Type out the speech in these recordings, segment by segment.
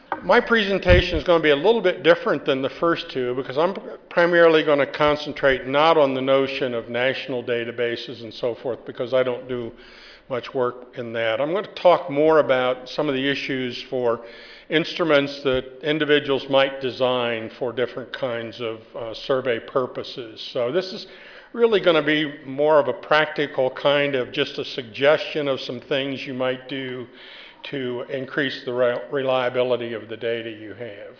My presentation is going to be a little bit different than the first two because I'm primarily going to concentrate not on the notion of national databases and so forth because I don't do much work in that. I'm going to talk more about some of the issues for instruments that individuals might design for different kinds of survey purposes. So this is really going to be more of a practical kind of just a suggestion of some things you might do to increase the reliability of the data you have.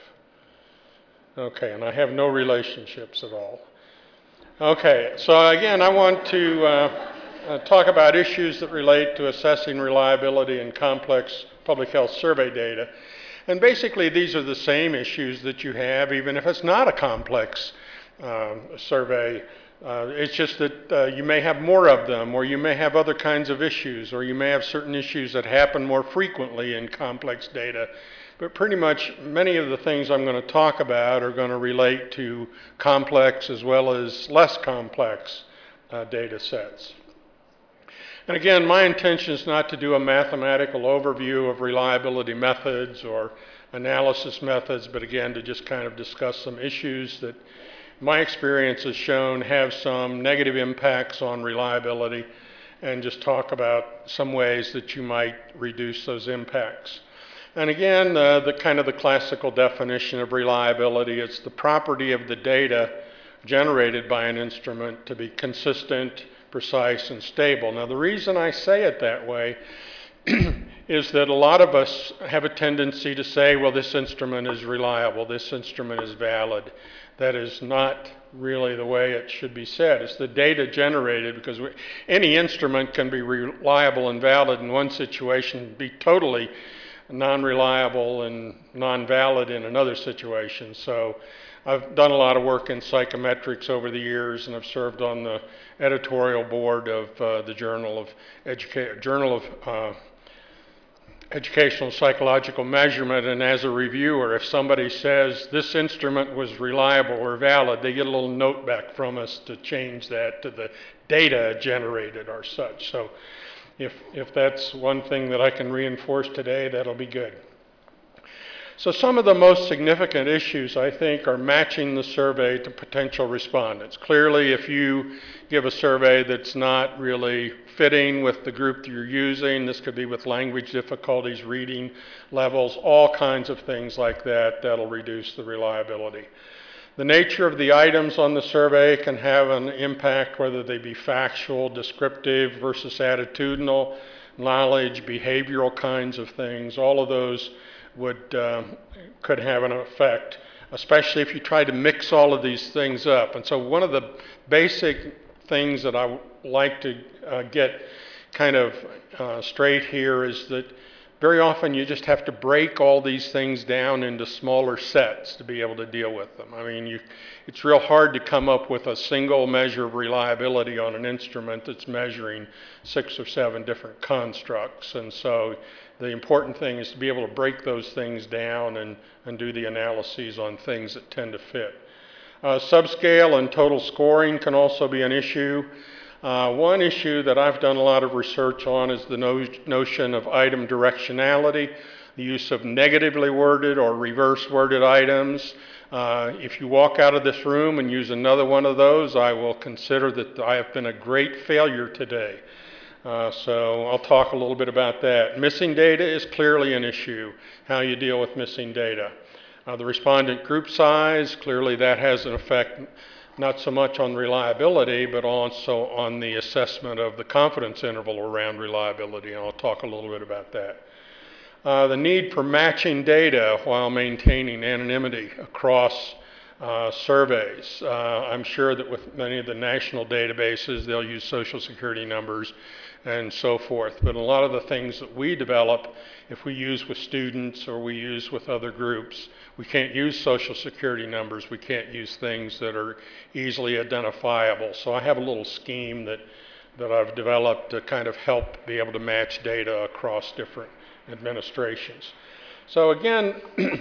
Okay, and I have no relationships at all. Okay, so again, I want to talk about issues that relate to assessing reliability in complex public health survey data. And basically, these are the same issues that you have, even if it's not a complex survey. It's just that you may have more of them, or you may have other kinds of issues, or you may have certain issues that happen more frequently in complex data. But pretty much many of the things I'm going to talk about are going to relate to complex as well as less complex data sets. And again, my intention is not to do a mathematical overview of reliability methods or analysis methods, but again, to just kind of discuss some issues that my experience has shown have some negative impacts on reliability and just talk about some ways that you might reduce those impacts. And again, the kind of the classical definition of reliability, it's the property of the data generated by an instrument to be consistent, precise, and stable. Now, the reason I say it that way is that a lot of us have a tendency to say, well, this instrument is reliable, this instrument is valid. That is not really the way it should be said. It's the data generated, because any instrument can be reliable and valid in one situation, be totally non-reliable and non-valid in another situation. So I've done a lot of work in psychometrics over the years, and I've served on the editorial board of the Journal of Educational Psychological Measurement, and as a reviewer, if somebody says this instrument was reliable or valid, they get a little note back from us to change that to the data generated or such. So if that's one thing that I can reinforce today, that'll be good. So some of the most significant issues, I think, are matching the survey to potential respondents. Clearly, if you give a survey that's not really fitting with the group that you're using, this could be with language difficulties, reading levels, all kinds of things like that, that'll reduce the reliability. The nature of the items on the survey can have an impact, whether they be factual, descriptive versus attitudinal, knowledge, behavioral kinds of things. All of those could have an effect, especially if you try to mix all of these things up. And so one of the basic things that I like to get kind of straight here is that very often you just have to break all these things down into smaller sets to be able to deal with them. I mean, it's real hard to come up with a single measure of reliability on an instrument that's measuring 6 or 7 different constructs. And so the important thing is to be able to break those things down and do the analyses on things that tend to fit. Subscale and total scoring can also be an issue. One issue that I've done a lot of research on is the notion of item directionality, the use of negatively worded or reverse worded items. If you walk out of this room and use another one of those, I will consider that I have been a great failure today. So I'll talk a little bit about that. Missing data is clearly an issue, how you deal with missing data. The respondent group size, clearly that has an effect not so much on reliability, but also on the assessment of the confidence interval around reliability, and I'll talk a little bit about that. The need for matching data while maintaining anonymity across surveys. I'm sure that with many of the national databases, they'll use social security numbers and so forth. But a lot of the things that we develop, if we use with students or we use with other groups, we can't use social security numbers. We can't use things that are easily identifiable. So I have a little scheme that I've developed to kind of help be able to match data across different administrations. So again,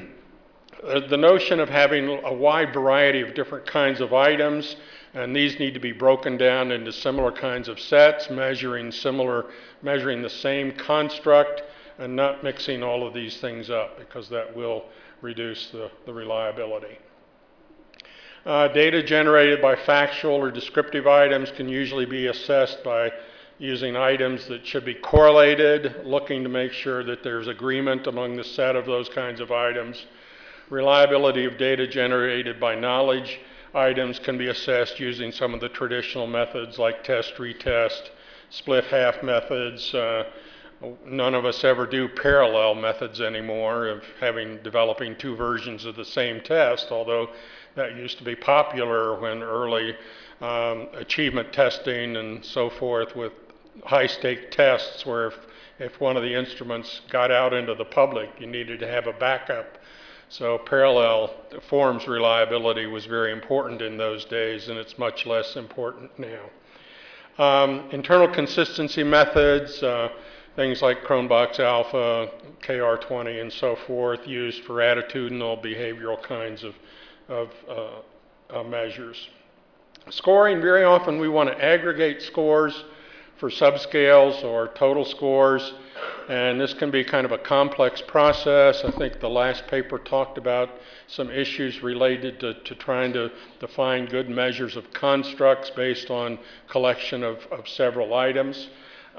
the notion of having a wide variety of different kinds of items, and these need to be broken down into similar kinds of sets, measuring the same construct, and not mixing all of these things up, because that will reduce the reliability. Data generated by factual or descriptive items can usually be assessed by using items that should be correlated, looking to make sure that there's agreement among the set of those kinds of items. Reliability of data generated by knowledge items can be assessed using some of the traditional methods like test, retest, split half methods. None of us ever do parallel methods anymore of developing two versions of the same test, although that used to be popular when early achievement testing and so forth with high-stake tests where if one of the instruments got out into the public, you needed to have a backup. So parallel forms reliability was very important in those days, and it's much less important now. Internal consistency methods, things like Cronbach's alpha, KR20, and so forth, used for attitudinal, behavioral kinds of measures. Scoring, very often we want to aggregate scores for subscales or total scores, and this can be kind of a complex process. I think the last paper talked about some issues related to trying to define good measures of constructs based on collection of several items.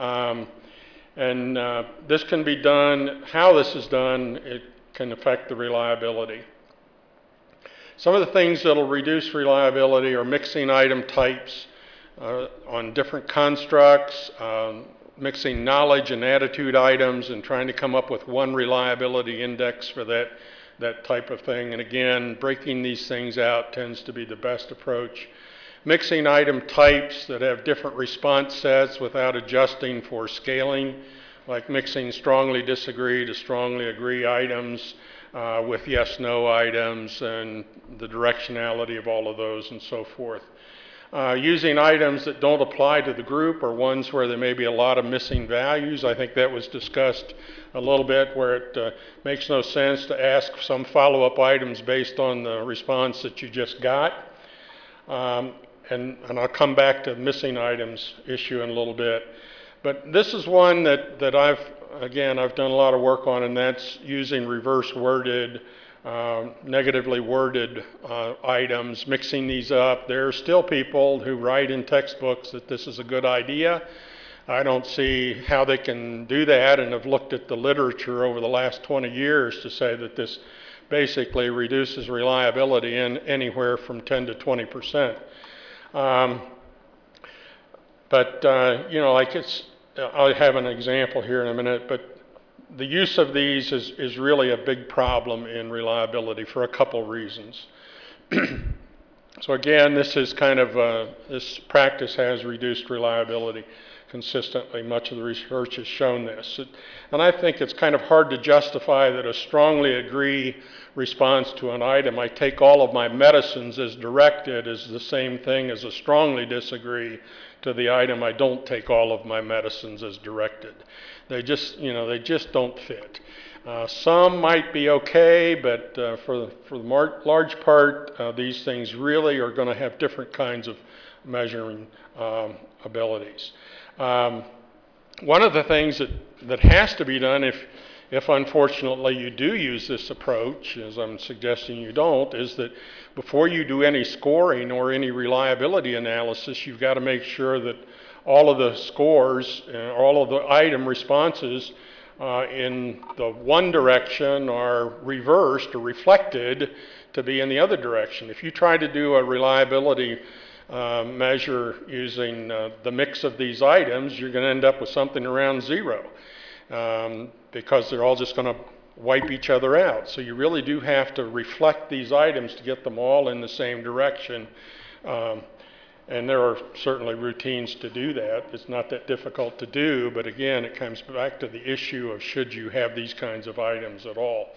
This can be done, how this is done, it can affect the reliability. Some of the things that will reduce reliability are mixing item types on different constructs, mixing knowledge and attitude items and trying to come up with one reliability index for that type of thing. And again, breaking these things out tends to be the best approach. Mixing item types that have different response sets without adjusting for scaling, like mixing strongly disagree to strongly agree items with yes-no items and the directionality of all of those and so forth. Using items that don't apply to the group or ones where there may be a lot of missing values. I think that was discussed a little bit, where it makes no sense to ask some follow-up items based on the response that you just got. And I'll come back to the missing items issue in a little bit. But this is one that I've done a lot of work on, and that's using reverse worded, negatively worded items, mixing these up. There are still people who write in textbooks that this is a good idea. I don't see how they can do that, and have looked at the literature over the last 20 years to say that this basically reduces reliability in anywhere from 10 to 20%. I'll have an example here in a minute, but the use of these is really a big problem in reliability for a couple reasons. So again, this is kind of, this practice has reduced reliability consistently. Much of the research has shown this. And I think it's kind of hard to justify that a strongly agree response to an item, I take all of my medicines as directed, is the same thing as a strongly disagree to the item, I don't take all of my medicines as directed. They just don't fit. Some might be okay, but for the large part, these things really are going to have different kinds of measuring abilities. One of the things that has to be done if unfortunately you do use this approach, as I'm suggesting you don't, is that before you do any scoring or any reliability analysis, you've got to make sure that all of the scores, all of the item responses in the one direction are reversed or reflected to be in the other direction. If you try to do a reliability measure using the mix of these items, you're going to end up with something around 0 because they're all just going to wipe each other out. So you really do have to reflect these items to get them all in the same direction. And there are certainly routines to do that. It's not that difficult to do, but again, it comes back to the issue of should you have these kinds of items at all.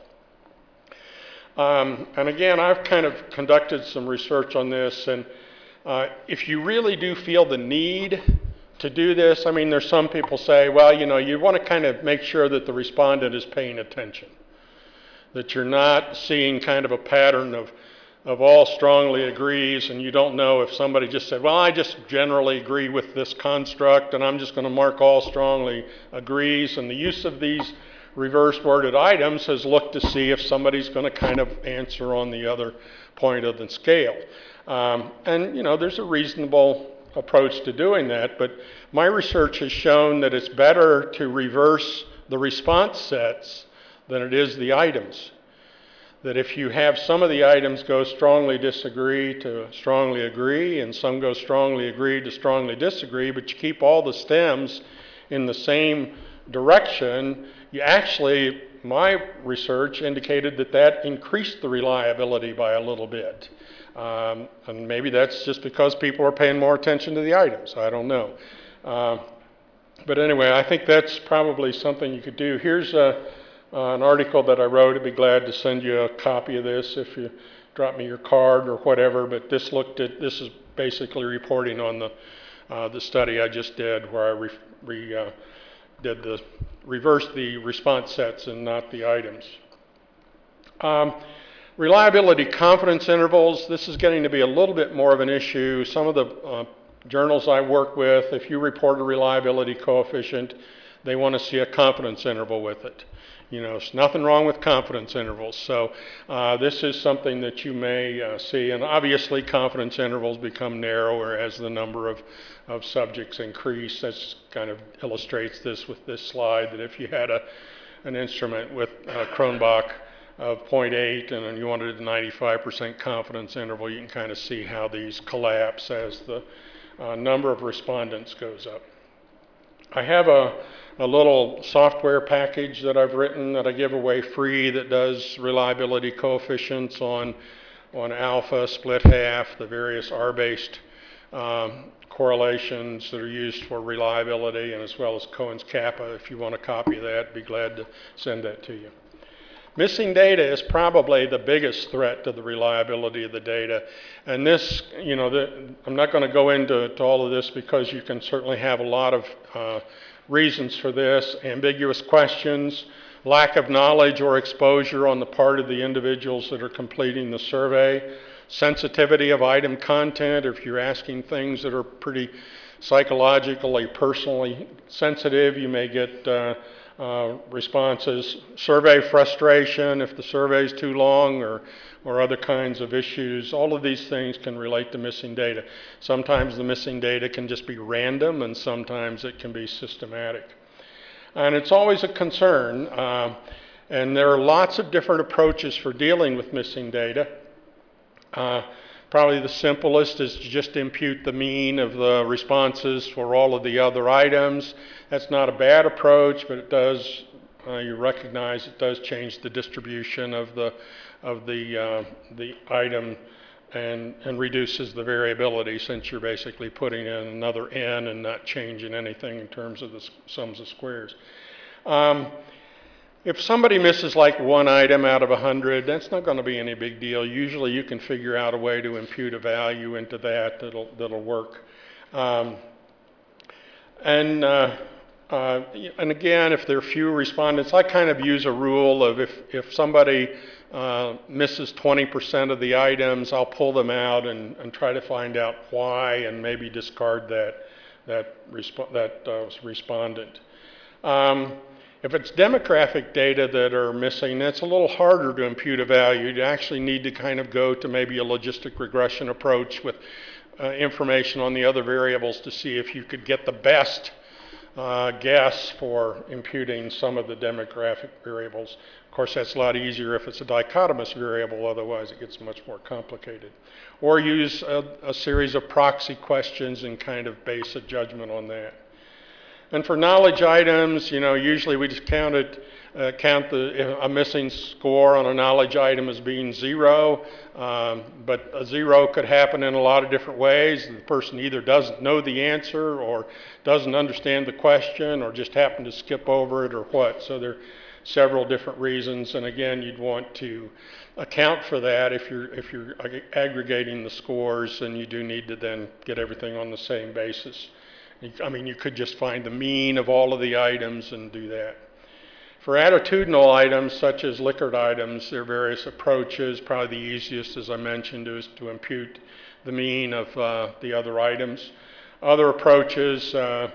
And again, I've kind of conducted some research on this, and if you really do feel the need to do this, I mean, there's some people say, well, you want to kind of make sure that the respondent is paying attention, that you're not seeing kind of a pattern of all strongly agrees, and you don't know if somebody just said, well, I just generally agree with this construct, and I'm just going to mark all strongly agrees, and the use of these reverse worded items has looked to see if somebody's going to kind of answer on the other point of the scale. And there's a reasonable approach to doing that, but my research has shown that it's better to reverse the response sets than it is the items. That if you have some of the items go strongly disagree to strongly agree, and some go strongly agree to strongly disagree, but you keep all the stems in the same direction, you actually, my research indicated that increased the reliability by a little bit. And maybe that's just because people are paying more attention to the items. I don't know. But anyway, I think that's probably something you could do. Here's an article that I wrote. I'd be glad to send you a copy of this if you drop me your card or whatever. But this is basically reporting on the study I just did, where I reversed the response sets and not the items. Reliability confidence intervals. This is getting to be a little bit more of an issue. Some of the journals I work with, if you report a reliability coefficient, they want to see a confidence interval with it. There's nothing wrong with confidence intervals. So this is something that you may see. And obviously, confidence intervals become narrower as the number of subjects increase. That kind of illustrates this with this slide, that if you had an instrument with Cronbach of 0.8 and you wanted a 95% confidence interval, you can kind of see how these collapse as the number of respondents goes up. I have a little software package that I've written that I give away free that does reliability coefficients on alpha, split half, the various R-based correlations that are used for reliability, and as well as Cohen's kappa. If you want a copy of that, I'd be glad to send that to you. Missing data is probably the biggest threat to the reliability of the data. And this, I'm not going to go into all of this because you can certainly have a lot of reasons for this. Ambiguous questions, lack of knowledge or exposure on the part of the individuals that are completing the survey, sensitivity of item content. If you're asking things that are pretty psychologically, personally sensitive, you may get responses. Survey frustration, if the survey is too long, or other kinds of issues. All of these things can relate to missing data. Sometimes the missing data can just be random, and sometimes it can be systematic. And it's always a concern, and there are lots of different approaches for dealing with missing data. Probably the simplest is to just impute the mean of the responses for all of the other items. That's not a bad approach, but it does, you recognize it does change the distribution of the item and reduces the variability, since you're basically putting in another n and not changing anything in terms of the sums of squares. If somebody misses like one item out of 100, that's not going to be any big deal. Usually you can figure out a way to impute a value into that'll work. And again, if there are few respondents, I kind of use a rule of if somebody misses 20% of the items, I'll pull them out and try to find out why, and maybe discard that respondent. If it's demographic data that are missing, that's a little harder to impute a value. You actually need to kind of go to maybe a logistic regression approach with information on the other variables to see if you could get the best guess for imputing some of the demographic variables. Of course, that's a lot easier if it's a dichotomous variable, otherwise it gets much more complicated. Or use a series of proxy questions and kind of base a judgment on that. And for knowledge items, usually we just count a missing score on a knowledge item as being 0, but a 0 could happen in a lot of different ways. The person either doesn't know the answer, or doesn't understand the question, or just happened to skip over it, or what. So there are several different reasons, and again, you'd want to account for that if you're aggregating the scores, and you do need to then get everything on the same basis. I mean, you could just find the mean of all of the items and do that. For attitudinal items, such as Likert items, there are various approaches. Probably the easiest, as I mentioned, is to impute the mean of the other items. Other approaches,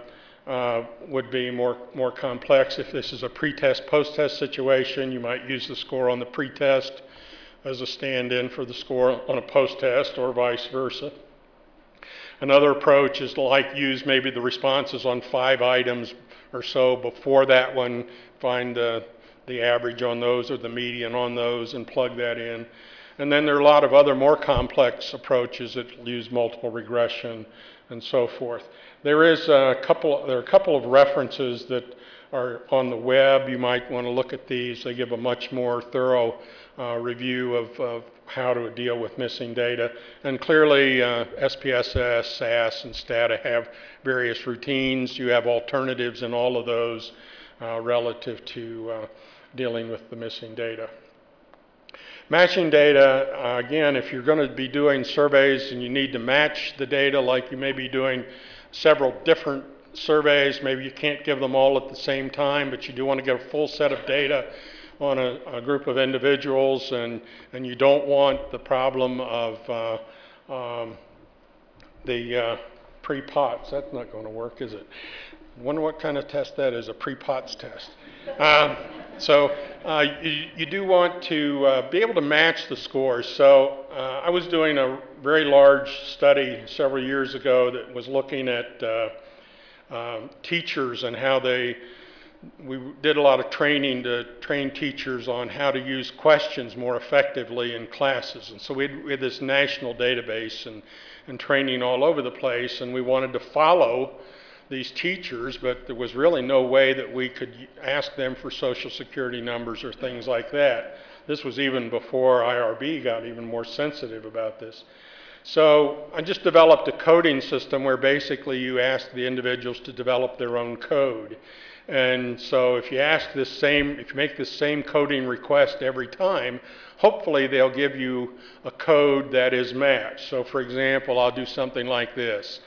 would be more complex. If this is a pre-test, post-test situation, you might use the score on the pre-test as a stand-in for the score on a post-test, or vice versa. Another approach is to use maybe the responses on 5 items or so before that one, find the average on those or the median on those and plug that in. And then there are a lot of other more complex approaches that use multiple regression and so forth. There are a couple of references that are on the web. You might want to look at these. They give a much more thorough review of how to deal with missing data. And clearly, SPSS, SAS, and STATA have various routines. You have alternatives in all of those relative to dealing with the missing data. Matching data, again, if you're going to be doing surveys and you need to match the data, like you may be doing several different surveys, maybe you can't give them all at the same time, but you do want to get a full set of data on a group of individuals, and you don't want the problem of the pre-POTS. That's not going to work, is it? I wonder what kind of test that is, a pre-POTS test. So you do want to be able to match the scores. So I was doing a very large study several years ago that was looking at teachers and how we did a lot of training to train teachers on how to use questions more effectively in classes. And so we had this national database and training all over the place, and we wanted to follow these teachers, but there was really no way that we could ask them for social security numbers or things like that. This was even before IRB got even more sensitive about this. So I just developed a coding system where basically you ask the individuals to develop their own code. And so if you make this same coding request every time, hopefully they'll give you a code that is matched. So for example, I'll do something like this.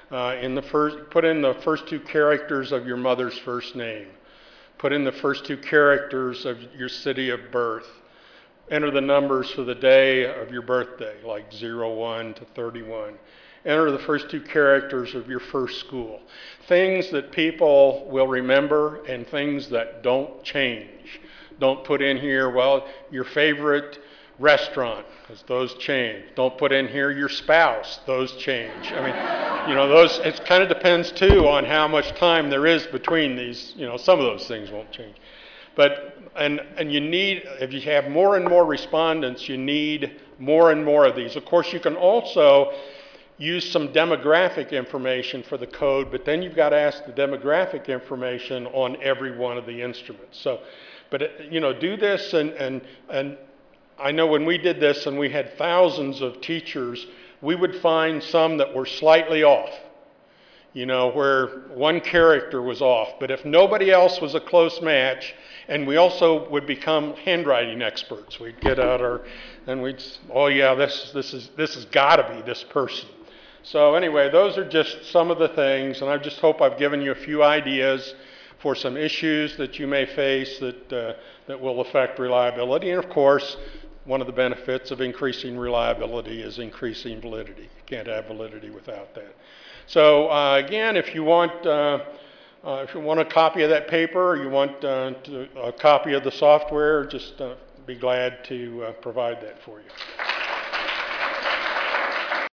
Put in the first 2 characters of your mother's first name. Put in the first 2 characters of your city of birth. Enter the numbers for the day of your birthday, like 01 to 31. Enter the first 2 characters of your first school. Things that people will remember and things that don't change. Don't put in here, well, your favorite restaurant, because those change. Don't put in here your spouse, those change. I mean, those, it kind of depends too on how much time there is between these, some of those things won't change. But, and you need, if you have more and more respondents, you need more and more of these. Of course, you can also use some demographic information for the code, but then you've got to ask the demographic information on every one of the instruments. So, but, do this, and I know when we did this and we had thousands of teachers, we would find some that were slightly off, where one character was off. But if nobody else was a close match, and we also would become handwriting experts. We'd get out and we'd, oh yeah, this has got to be this person. So anyway, those are just some of the things, and I just hope I've given you a few ideas for some issues that you may face that will affect reliability. And of course, one of the benefits of increasing reliability is increasing validity. You can't have validity without that. So again, if you want a copy of that paper, or you want a copy of the software, just be glad to provide that for you.